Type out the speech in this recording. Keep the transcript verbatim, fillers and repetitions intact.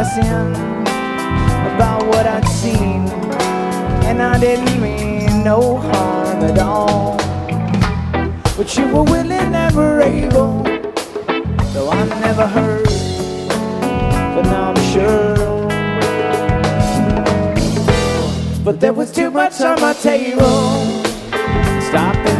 guessing about what I'd seen, and I didn't mean no harm at all. But you were willing, never able, though I never heard, but now I'm sure. But there was too much on my table, stopping